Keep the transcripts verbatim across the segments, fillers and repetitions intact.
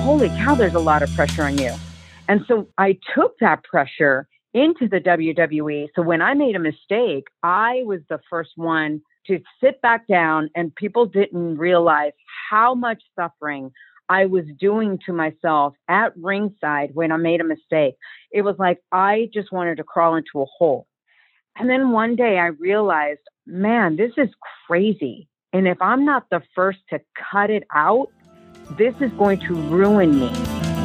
holy cow, there's a lot of pressure on you. And so I took that pressure into the W W E. So when I made a mistake, I was the first one to sit back down, and people didn't realize how much suffering I was doing to myself at ringside when I made a mistake. It was like I just wanted to crawl into a hole. And then one day I realized, man, this is crazy. And if I'm not the first to cut it out, this is going to ruin me.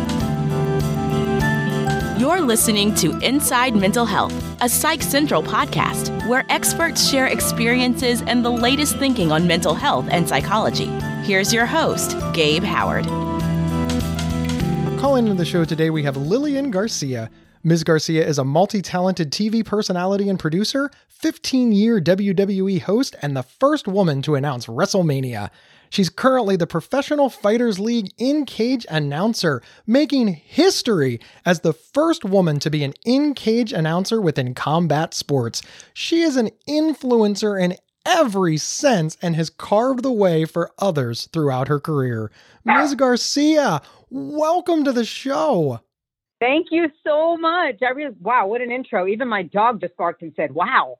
You're listening to Inside Mental Health, a Psych Central podcast where experts share experiences and the latest thinking on mental health and psychology. Here's your host, Gabe Howard. Calling into the show today, we have Lillian Garcia. Miz Garcia is a multi-talented T V personality and producer, fifteen-year W W E host, and the first woman to announce WrestleMania. She's currently the Professional Fighters League in-cage announcer, making history as the first woman to be an in-cage announcer within combat sports. She is an influencer in every sense and has carved the way for others throughout her career. Miz Garcia, welcome to the show. Thank you so much. I really, wow, what an intro. Even my dog just barked and said, wow.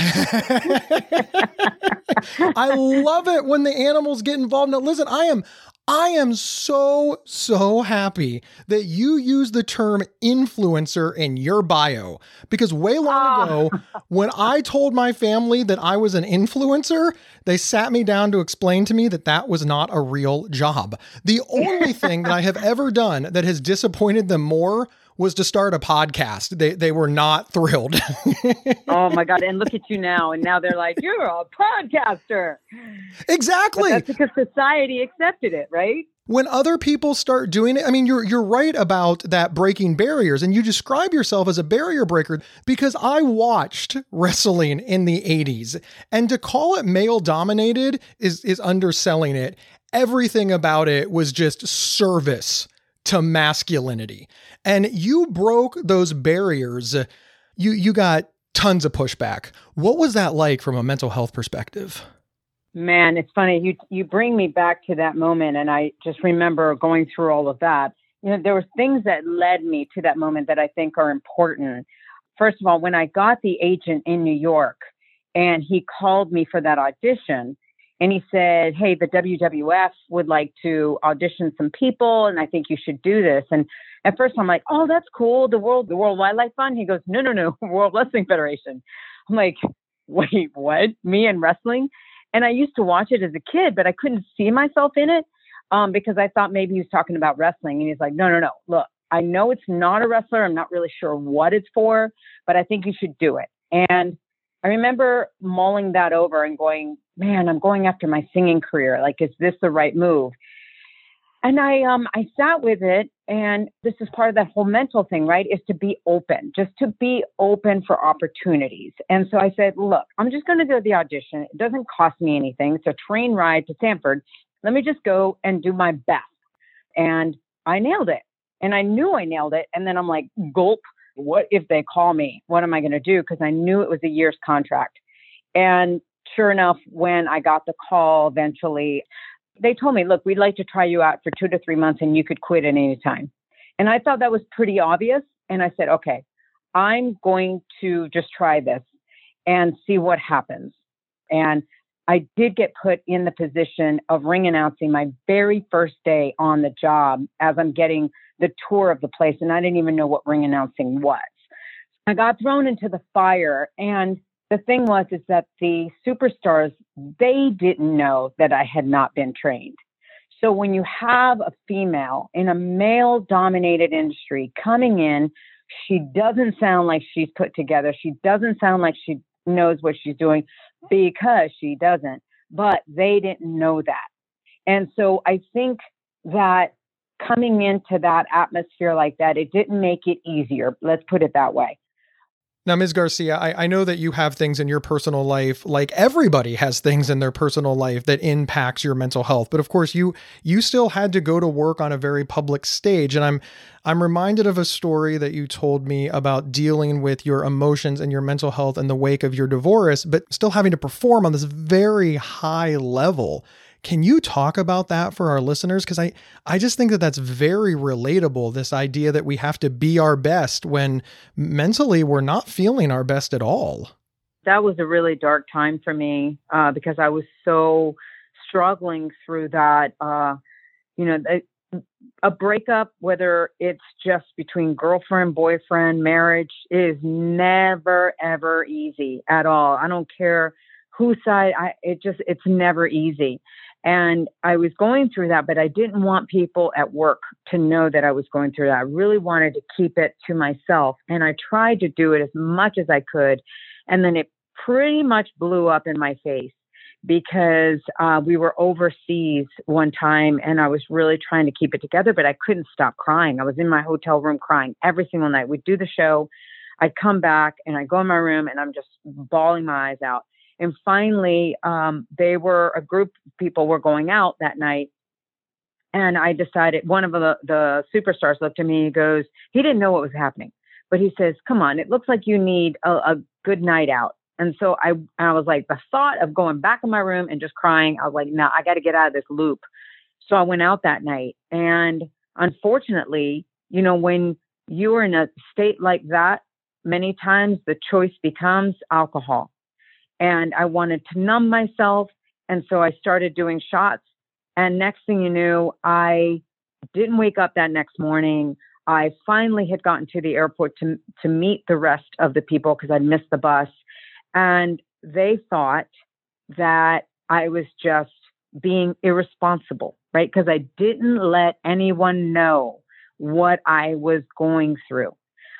I love it when the animals get involved. Now, listen, I am, I am so, so happy that you use the term influencer in your bio, because way long ago, when I told my family that I was an influencer, they sat me down to explain to me that that was not a real job. The only thing that I have ever done that has disappointed them more was to start a podcast. They they were not thrilled. Oh my God. And look at you now. And now they're like, you're a podcaster. Exactly. But that's because society accepted it, right? When other people start doing it, I mean, you're you're right about that breaking barriers, and you describe yourself as a barrier breaker, because I watched wrestling in the eighties, and to call it male dominated is is underselling it. Everything about it was just service to masculinity. And you broke those barriers. You you got tons of pushback. What was that like from a mental health perspective? Man, it's funny. You you bring me back to that moment, and I just remember going through all of that. You know, there were things that led me to that moment that I think are important. First of all, when I got the agent in New York, and he called me for that audition, and he said, hey, the W W F would like to audition some people, and I think you should do this. And at first I'm like, oh, that's cool. The World, the World Wildlife Fund. He goes, no, no, no, World Wrestling Federation. I'm like, wait, what? Me and wrestling? And I used to watch it as a kid, but I couldn't see myself in it um, because I thought maybe he was talking about wrestling. And he's like, no, no, no. Look, I know it's not a wrestler. I'm not really sure what it's for, but I think you should do it. And I remember mulling that over and going, man, I'm going after my singing career. Like, is this the right move? And I um I sat with it, and this is part of that whole mental thing, right? Is to be open, just to be open for opportunities. And so I said, look, I'm just going to do the audition. It doesn't cost me anything. It's a train ride to Sanford. Let me just go and do my best. And I nailed it. And I knew I nailed it. And then I'm like, gulp. What if they call me? What am I going to do? Because I knew it was a year's contract. And sure enough, when I got the call eventually, they told me, look, we'd like to try you out for two to three months and you could quit at any time. And I thought that was pretty obvious. And I said, okay, I'm going to just try this and see what happens. And I did get put in the position of ring announcing my very first day on the job as I'm getting the tour of the place. And I didn't even know what ring announcing was. I got thrown into the fire. And the thing was, is that the superstars, they didn't know that I had not been trained. So when you have a female in a male dominated industry coming in, she doesn't sound like she's put together. She doesn't sound like she knows what she's doing, because she doesn't, but they didn't know that. And so I think that coming into that atmosphere like that, it didn't make it easier. Let's put it that way. Now, Miz Garcia, I, I know that you have things in your personal life, like everybody has things in their personal life that impacts your mental health. But of course, you you still had to go to work on a very public stage. And I'm I'm reminded of a story that you told me about dealing with your emotions and your mental health in the wake of your divorce, but still having to perform on this very high level. Can you talk about that for our listeners? Because I, I just think that that's very relatable, this idea that we have to be our best when mentally we're not feeling our best at all. That was a really dark time for me uh, because I was so struggling through that. Uh, you know, a, a breakup, whether it's just between girlfriend, boyfriend, marriage, is never, ever easy at all. I don't care whose side, I, it just, it's never easy. And I was going through that, but I didn't want people at work to know that I was going through that. I really wanted to keep it to myself. And I tried to do it as much as I could. And then it pretty much blew up in my face because uh, we were overseas one time and I was really trying to keep it together, but I couldn't stop crying. I was in my hotel room crying every single night. We'd do the show. I'd come back and I'd go in my room and I'm just bawling my eyes out. And finally, um, they were, a group of people were going out that night. And I decided, one of the, the superstars looked at me and he goes, he didn't know what was happening, but he says, come on, it looks like you need a, a good night out. And so I, I was like, the thought of going back in my room and just crying, I was like, no, I got to get out of this loop. So I went out that night. And unfortunately, you know, when you are in a state like that, many times the choice becomes alcohol. And I wanted to numb myself. And so I started doing shots. And next thing you knew, I didn't wake up that next morning. I finally had gotten to the airport to, to meet the rest of the people because I'd missed the bus. And they thought that I was just being irresponsible, right? Because I didn't let anyone know what I was going through.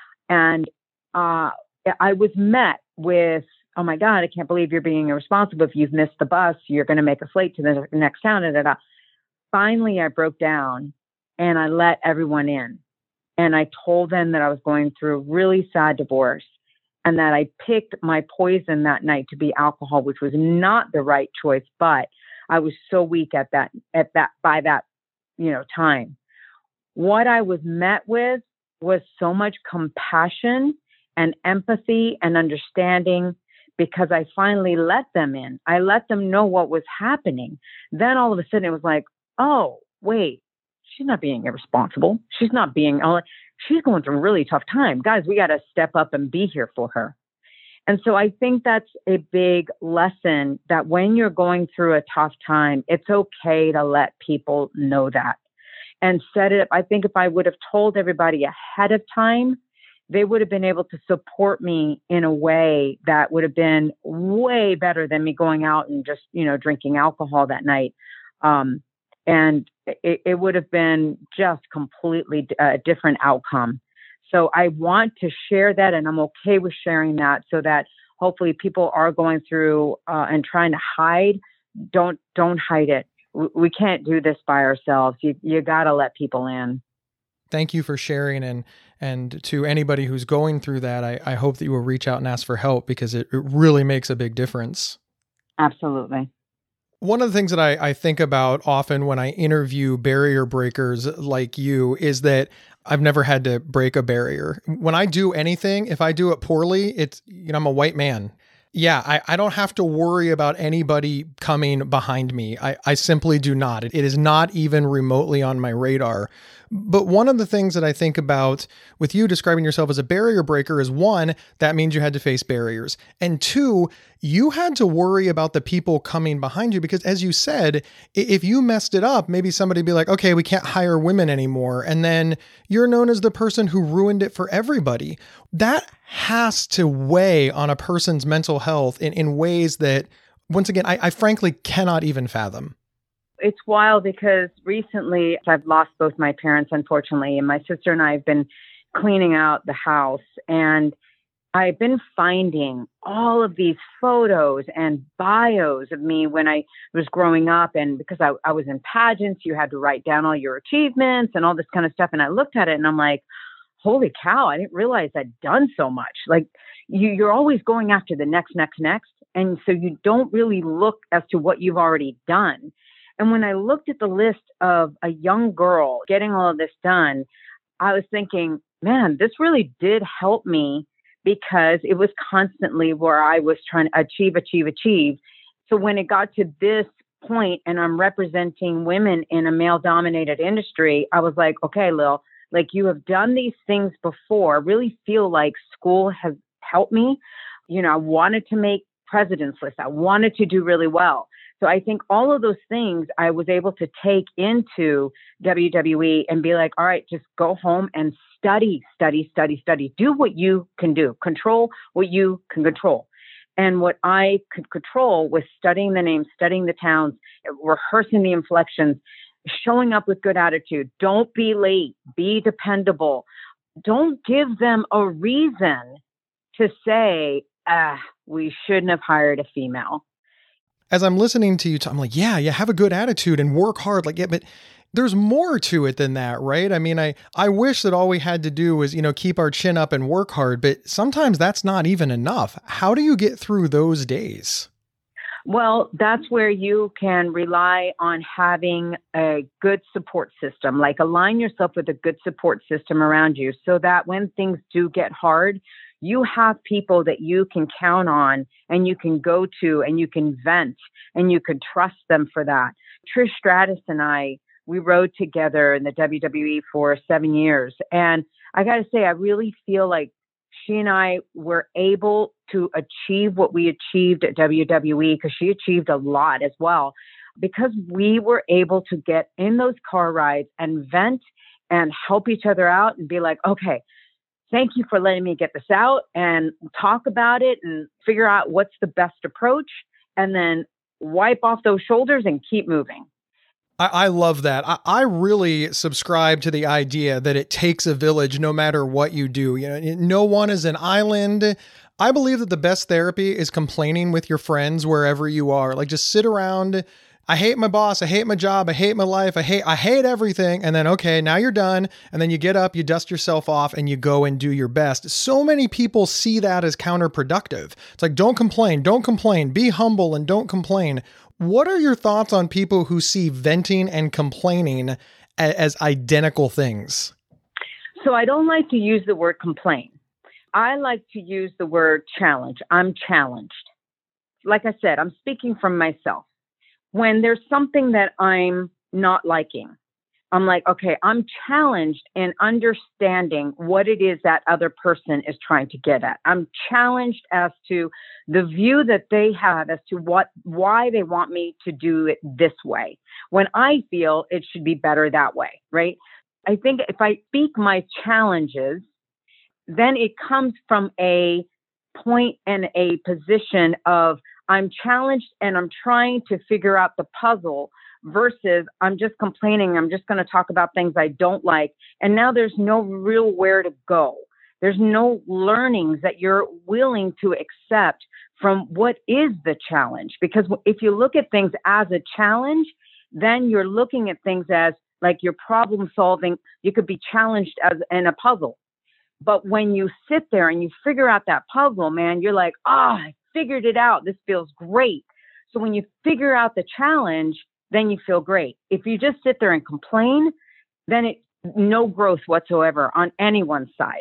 And uh, I was met with, oh my God, I can't believe you're being irresponsible. If you've missed the bus, you're going to make us late to the next town. Da, da, da. Finally, I broke down and I let everyone in. And I told them that I was going through a really sad divorce and that I picked my poison that night to be alcohol, which was not the right choice, but I was so weak at that, at that, by that, you know, time. What I was met with was so much compassion and empathy and understanding because I finally let them in. I let them know what was happening. Then all of a sudden it was like, oh, wait, she's not being irresponsible. She's not being, she's going through a really tough time. Guys, we got to step up and be here for her. And so I think that's a big lesson that when you're going through a tough time, it's okay to let people know that and set it up. I think if I would have told everybody ahead of time, they would have been able to support me in a way that would have been way better than me going out and just, you know, drinking alcohol that night. Um, and it, it would have been just completely a different outcome. So I want to share that, and I'm okay with sharing that so that hopefully people are going through uh, and trying to hide. Don't, don't hide it. We, we can't do this by ourselves. You, you got to let people in. Thank you for sharing. And, and to anybody who's going through that, I, I hope that you will reach out and ask for help because it, it really makes a big difference. Absolutely. One of the things that I, I think about often when I interview barrier breakers like you is that I've never had to break a barrier. When I do anything, if I do it poorly, it's, you know, I'm a white man. Yeah, I, I don't have to worry about anybody coming behind me. I, I simply do not. It, it is not even remotely on my radar. But one of the things that I think about with you describing yourself as a barrier breaker is one, that means you had to face barriers. And two, you had to worry about the people coming behind you because as you said, if you messed it up, maybe somebody would be like, okay, we can't hire women anymore. And then you're known as the person who ruined it for everybody. That has to weigh on a person's mental health in, in ways that, once again, I, I frankly cannot even fathom. It's wild because recently I've lost both my parents, unfortunately, and my sister and I have been cleaning out the house. And I've been finding all of these photos and bios of me when I was growing up. And because I, I was in pageants, you had to write down all your achievements and all this kind of stuff. And I looked at it and I'm like, holy cow, I didn't realize I'd done so much. Like you, you're always going after the next, next, next. And so you don't really look as to what you've already done. And when I looked at the list of a young girl getting all of this done, I was thinking, man, this really did help me because it was constantly where I was trying to achieve, achieve, achieve. So when it got to this point and I'm representing women in a male dominated industry, I was like, okay, Lil, like you have done these things before. I really feel like school has helped me. You know, I wanted to make president's list. I wanted to do really well. So I think all of those things I was able to take into W W E and be like, all right, just go home and study, study, study, study. Do what you can do. Control what you can control. And what I could control was studying the names, studying the towns, rehearsing the inflections, showing up with good attitude. Don't be late. Be dependable. Don't give them a reason to say, ah, we shouldn't have hired a female. As I'm listening to you, I'm like, yeah, yeah, have a good attitude and work hard. Like, yeah, but there's more to it than that, right? I mean, I, I wish that all we had to do was, you know, keep our chin up and work hard, but sometimes that's not even enough. How do you get through those days? Well, that's where you can rely on having a good support system, like align yourself with a good support system around you so that when things do get hard, you have people that you can count on and you can go to and you can vent and you can trust them for that. Trish Stratus and I, we rode together in the W W E for seven years. And I got to say, I really feel like she and I were able to achieve what we achieved at W W E because she achieved a lot as well, because we were able to get in those car rides and vent and help each other out and be like, okay, thank you for letting me get this out and talk about it and figure out what's the best approach and then wipe off those shoulders and keep moving. I, I love that. I, I really subscribe to the idea that it takes a village no matter what you do. You know, no one is an island. I believe that the best therapy is complaining with your friends wherever you are. Like just sit around. I hate my boss. I hate my job. I hate my life. I hate, I hate everything. And then, okay, now you're done. And then you get up, you dust yourself off and you go and do your best. So many people see that as counterproductive. It's like, don't complain, don't complain, be humble and don't complain. What are your thoughts on people who see venting and complaining as, as identical things? So I don't like to use the word complain. I like to use the word challenge. I'm challenged. Like I said, I'm speaking from myself. When there's something that I'm not liking, I'm like, okay, I'm challenged in understanding what it is that other person is trying to get at. I'm challenged as to the view that they have as to what, why they want me to do it this way, when I feel it should be better that way, right? I think if I speak my challenges, then it comes from a point and a position of I'm challenged and I'm trying to figure out the puzzle versus I'm just complaining. I'm just going to talk about things I don't like. And now there's no real where to go. There's no learnings that you're willing to accept from what is the challenge. Because if you look at things as a challenge, then you're looking at things as like you're problem solving. You could be challenged as in a puzzle. But when you sit there and you figure out that puzzle, man, you're like, ah, oh, I figured it out. This feels great. So when you figure out the challenge, then you feel great. If you just sit there and complain, then it no growth whatsoever on anyone's side.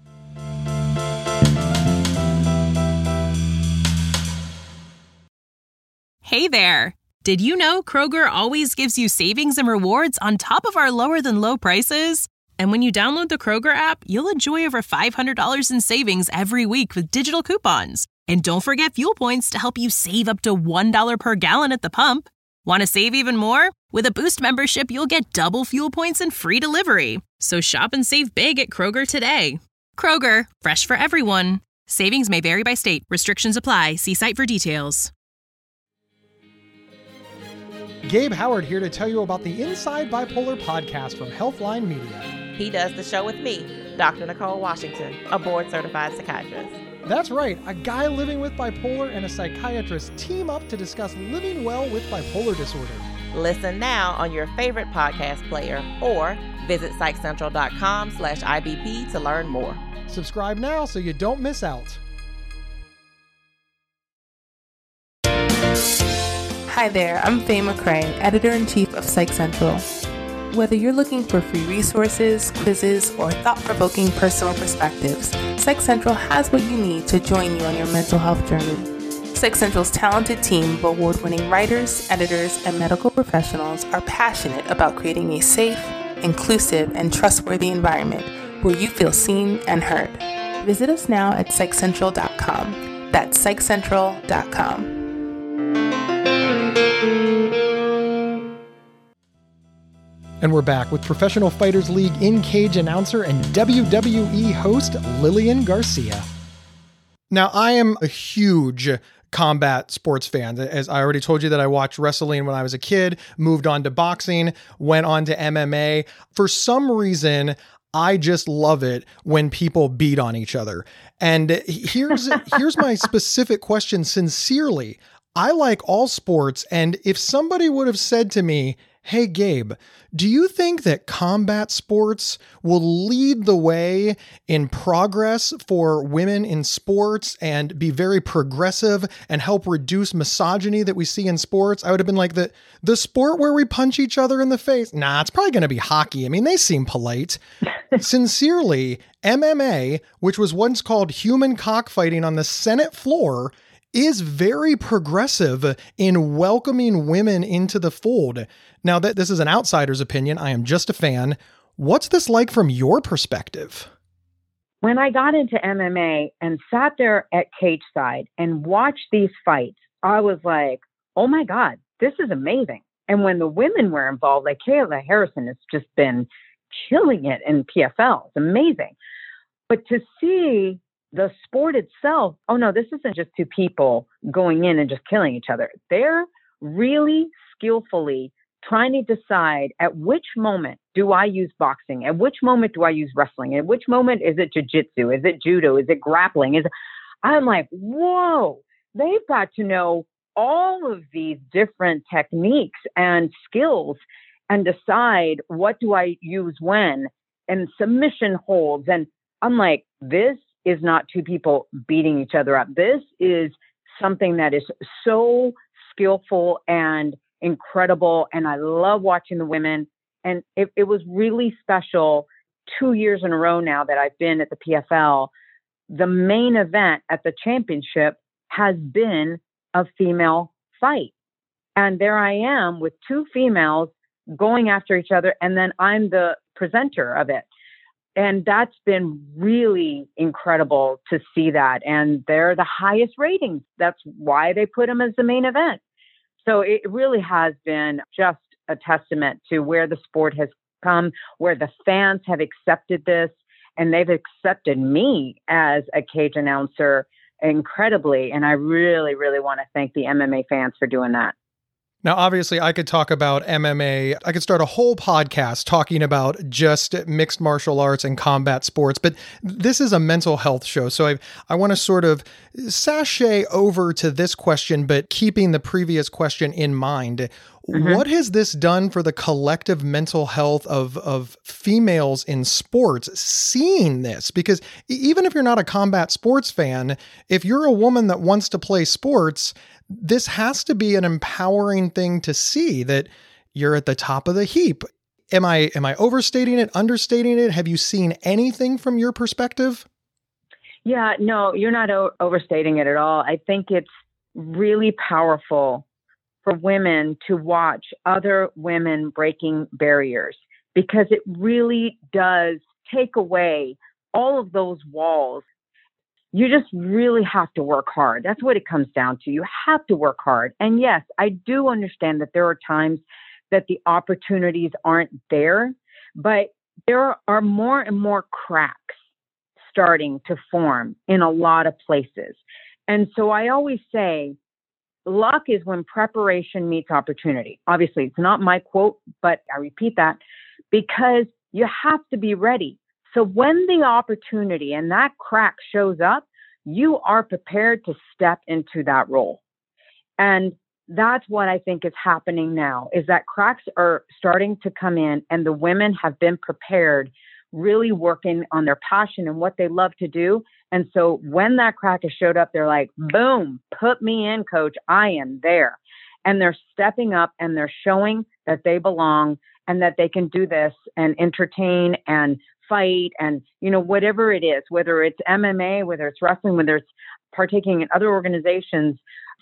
Hey there. Did you know Kroger always gives you savings and rewards on top of our lower than low prices? And when you download the Kroger app, you'll enjoy over five hundred dollars in savings every week with digital coupons. And don't forget fuel points to help you save up to one dollar per gallon at the pump. Want to save even more? With a Boost membership, you'll get double fuel points and free delivery. So shop and save big at Kroger today. Kroger, fresh for everyone. Savings may vary by state. Restrictions apply. See site for details. Gabe Howard here to tell you about the Inside Bipolar podcast from Healthline Media. He does the show with me, Doctor Nicole Washington, a board-certified psychiatrist. That's right. A guy living with bipolar and a psychiatrist team up to discuss living well with bipolar disorder. Listen now on your favorite podcast player or visit psychcentral.com slash IBP to learn more. Subscribe now so you don't miss out. Hi there, I'm Faye McCray, Editor-in-Chief of Psych Central. Whether you're looking for free resources, quizzes, or thought-provoking personal perspectives, Psych Central has what you need to join you on your mental health journey. Psych Central's talented team of award-winning writers, editors, and medical professionals are passionate about creating a safe, inclusive, and trustworthy environment where you feel seen and heard. Visit us now at psych central dot com. That's psych central dot com. And we're back with Professional Fighters League in-cage announcer and W W E host Lillian Garcia. Now, I am a huge combat sports fan. As I already told you that I watched wrestling when I was a kid, moved on to boxing, went on to M M A. For some reason, I just love it when people beat on each other. And here's here's my specific question sincerely. I like all sports, and if somebody would have said to me, "Hey, Gabe, do you think that combat sports will lead the way in progress for women in sports and be very progressive and help reduce misogyny that we see in sports?" I would have been like, the, the sport where we punch each other in the face? Nah, it's probably going to be hockey. I mean, they seem polite. Sincerely, M M A, which was once called human cockfighting on the Senate floor, is very progressive in welcoming women into the fold. Now, that this is an outsider's opinion, I am just a fan. What's this like from your perspective? When I got into M M A and sat there at cage side and watched these fights, I was like, oh my God, this is amazing. And when the women were involved, like Kayla Harrison has just been killing it in P F L. It's amazing. But to see the sport itself, oh no, this isn't just two people going in and just killing each other. They're really skillfully trying to decide at which moment do I use boxing? At which moment do I use wrestling? At which moment is it jiu-jitsu? Is it judo? Is it grappling? Is it... I'm like, whoa, they've got to know all of these different techniques and skills and decide what do I use when, and submission holds. And I'm like, this is not two people beating each other up. This is something that is so skillful and incredible. And I love watching the women. And it, it was really special two years in a row now that I've been at the P F L. The main event at the championship has been a female fight. And there I am with two females going after each other. And then I'm the presenter of it. And that's been really incredible to see that. And they're the highest ratings. That's why they put them as the main event. So it really has been just a testament to where the sport has come, where the fans have accepted this, and they've accepted me as a cage announcer incredibly. And I really, really want to thank the M M A fans for doing that. Now, obviously, I could talk about M M A. I could start a whole podcast talking about just mixed martial arts and combat sports, but this is a mental health show. So I, I want to sort of sashay over to this question, but keeping the previous question in mind. Mm-hmm. What has this done for the collective mental health of, of females in sports seeing this? Because even if you're not a combat sports fan, if you're a woman that wants to play sports, this has to be an empowering thing to see that you're at the top of the heap. Am I, am I overstating it, understating it? Have you seen anything from your perspective? Yeah, no, you're not o- overstating it at all. I think it's really powerful for women to watch other women breaking barriers, because it really does take away all of those walls. You just really have to work hard. That's what it comes down to. You have to work hard. And yes, I do understand that there are times that the opportunities aren't there, but there are more and more cracks starting to form in a lot of places. And so I always say, luck is when preparation meets opportunity. Obviously, it's not my quote, but I repeat that because you have to be ready. So when the opportunity and that crack shows up, you are prepared to step into that role. And that's what I think is happening now, is that cracks are starting to come in and the women have been prepared, really working on their passion and what they love to do. And so when that crack has showed up, they're like, boom, put me in, coach. I am there. And they're stepping up and they're showing that they belong and that they can do this and entertain and fight and, you know, whatever it is, whether it's M M A, whether it's wrestling, whether it's partaking in other organizations,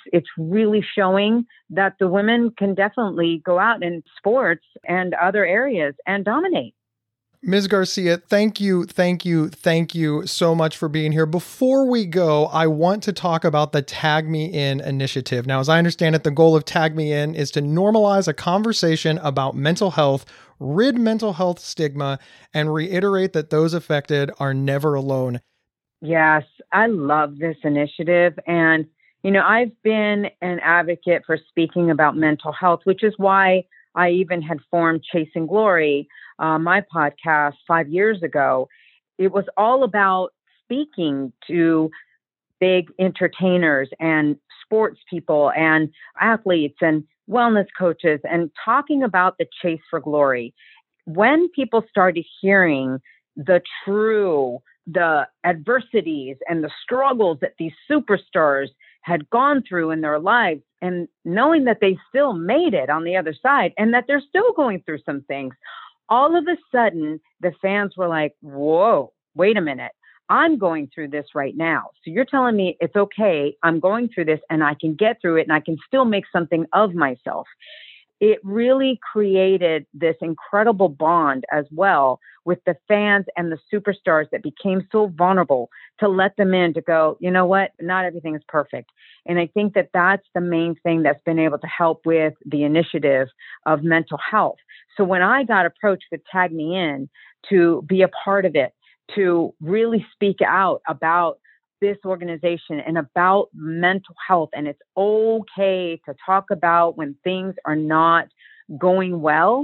it's really showing that the women can definitely go out in sports and other areas and dominate. Miz Garcia, thank you, thank you, thank you so much for being here. Before we go, I want to talk about the Tag Me In initiative. Now, as I understand it, the goal of Tag Me In is to normalize a conversation about mental health, rid mental health stigma, and reiterate that those affected are never alone. Yes, I love this initiative. And, you know, I've been an advocate for speaking about mental health, which is why I even had formed Chasing Glory, uh, my podcast five years ago. It was all about speaking to big entertainers and sports people and athletes and wellness coaches and talking about the chase for glory. When people started hearing the true, the adversities and the struggles that these superstars had gone through in their lives, and knowing that they still made it on the other side and that they're still going through some things, all of a sudden the fans were like, whoa, wait a minute. I'm going through this right now. So you're telling me it's okay. I'm going through this and I can get through it and I can still make something of myself. It really created this incredible bond as well with the fans and the superstars that became so vulnerable, to let them in, to go, you know what, not everything is perfect. And I think that that's the main thing that's been able to help with the initiative of mental health. So when I got approached with Tag Me In to be a part of it, to really speak out about this organization and about mental health, and it's okay to talk about when things are not going well.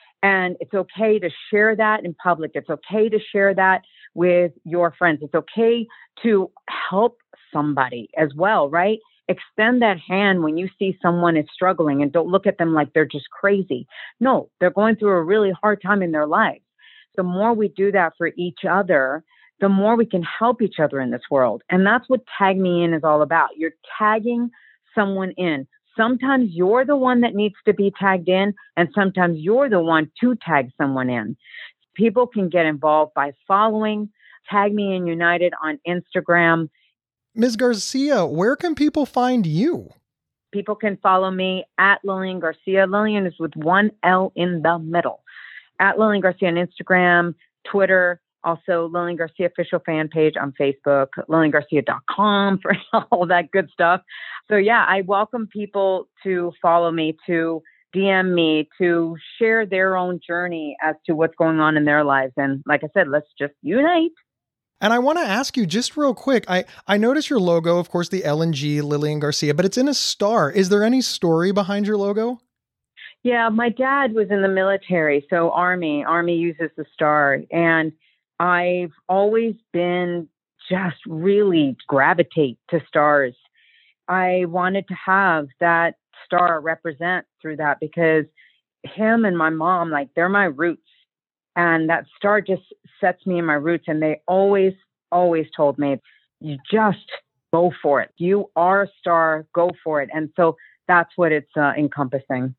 And it's okay to share that in public. It's okay to share that with your friends. It's okay to help somebody as well, right? Extend that hand when you see someone is struggling, and don't look at them like they're just crazy. No, they're going through a really hard time in their lives. The more we do that for each other, the more we can help each other in this world. And that's what Tag Me In is all about. You're tagging someone in. Sometimes you're the one that needs to be tagged in, and sometimes you're the one to tag someone in. People can get involved by following Tag Me In United on Instagram. Miz Garcia, where can people find you? People can follow me at Lillian Garcia. Lillian is with one L in the middle. At Lillian Garcia on Instagram, Twitter, also Lillian Garcia official fan page on Facebook, lillian garcia dot com for all that good stuff. So yeah, I welcome people to follow me, to D M me, to share their own journey as to what's going on in their lives. And like I said, let's just unite. And I want to ask you just real quick, I, I noticed your logo, of course, the L and G, Lillian Garcia, but it's in a star. Is there any story behind your logo? Yeah, my dad was in the military, so Army. Army uses the star. And I've always been just really gravitate to stars. I wanted to have that star represent through that, because him and my mom, like, they're my roots. And that star just sets me in my roots. And they always, always told me, you just go for it. You are a star, go for it. And so that's what it's uh, encompassing.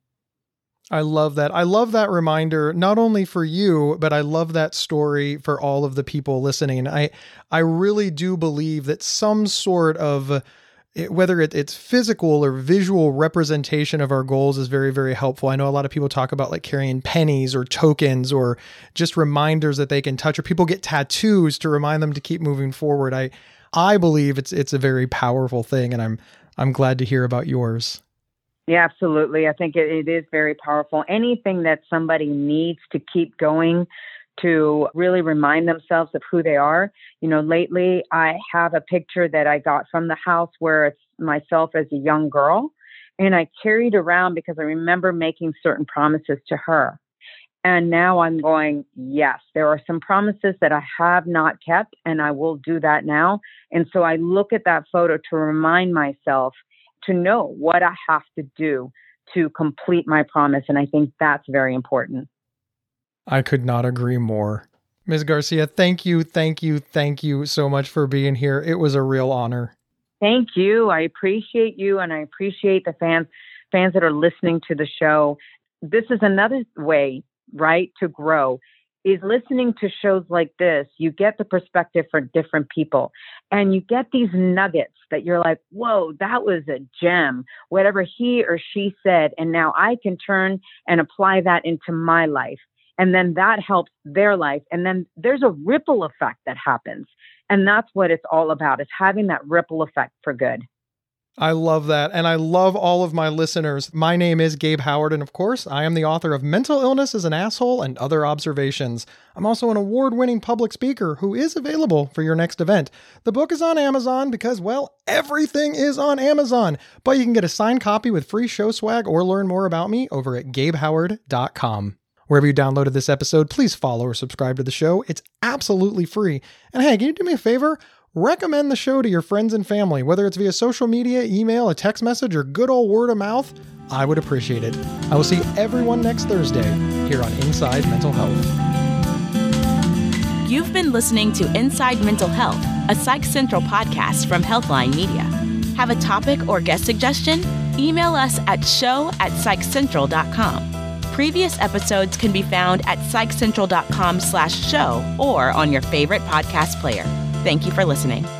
I love that. I love that reminder, not only for you, but I love that story for all of the people listening. And I, I really do believe that some sort of, whether it, it's physical or visual representation of our goals is very, very helpful. I know a lot of people talk about like carrying pennies or tokens or just reminders that they can touch, or people get tattoos to remind them to keep moving forward. I, I believe it's, it's a very powerful thing, and I'm, I'm glad to hear about yours. Yeah, absolutely. I think it, it is very powerful. Anything that somebody needs to keep going, to really remind themselves of who they are. You know, lately I have a picture that I got from the house where it's myself as a young girl, and I carried around because I remember making certain promises to her. And now I'm going, yes, there are some promises that I have not kept, and I will do that now. And so I look at that photo to remind myself to know what I have to do to complete my promise. And I think that's very important. I could not agree more. Miz Garcia, thank you, thank you, thank you so much for being here. It was a real honor. Thank you. I appreciate you, and I appreciate the fans, fans that are listening to the show. This is another way, right, to grow. is listening to shows like this, you get the perspective for different people and you get these nuggets that you're like, whoa, that was a gem, whatever he or she said. And now I can turn and apply that into my life. And then that helps their life. And then there's a ripple effect that happens. And that's what it's all about, is having that ripple effect for good. I love that. And I love all of my listeners. My name is Gabe Howard. And of course, I am the author of Mental Illness is an Asshole and Other Observations. I'm also an award-winning public speaker who is available for your next event. The book is on Amazon because, well, everything is on Amazon. But you can get a signed copy with free show swag or learn more about me over at gabe howard dot com. Wherever you downloaded this episode, please follow or subscribe to the show. It's absolutely free. And hey, can you do me a favor? Recommend the show to your friends and family, whether it's via social media, email, a text message, or good old word of mouth. I would appreciate it. I will see everyone next Thursday here on Inside Mental Health. You've been listening to Inside Mental Health, a Psych Central podcast from Healthline Media. Have a topic or guest suggestion? Email us at show at psych central dot com. Previous episodes can be found at psych central dot com slash show or on your favorite podcast player. Thank you for listening.